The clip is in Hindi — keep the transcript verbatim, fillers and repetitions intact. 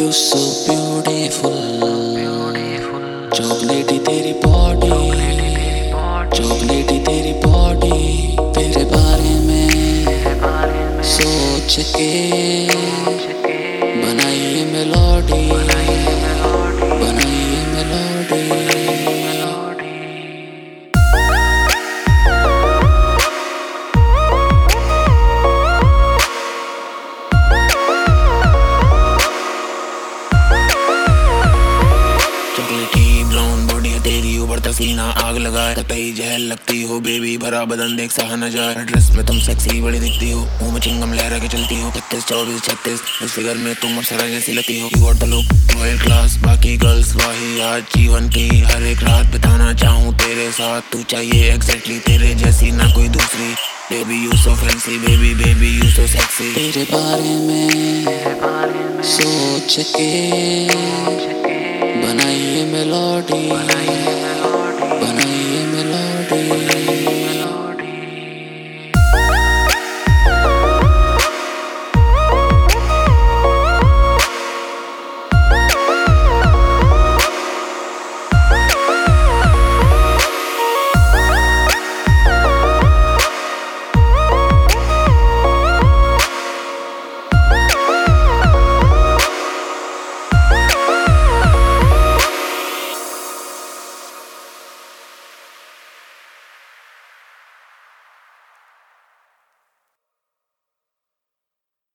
You so beautiful, चॉकलेटी तेरी बॉडी, चॉकलेटी तेरी बॉडी। तेरे बारे में सोच के बनाइए मेलोडी, बनाइए मेलोडी। चॉकलेटी ब्राउन बॉडी है तेरी, उबरता सीना आग लगाए, कतई जहर लगती हो बेबी, भरा बदन देख सहा न जाए। ड्रेस में तुम सेक्सी बड़ी दिखती हो, मुंह में चिंगम लहरा के चलती हो। इकतीस चौबीस छत्तीस इस फिगर में तुम अप्सरा जैसी लगती हो। You got the look royal class, बाकी गर्ल्स वाही आज जीवन की हर एक रात बिताना चाहूँ तेरे साथ। तू चाहिए एग्जैक्टली तेरे जैसी, ना कोई दूसरी। Baby you so fancy, baby baby you so sexy. तेरे बारे में सोच के बनाइए मेलोडी।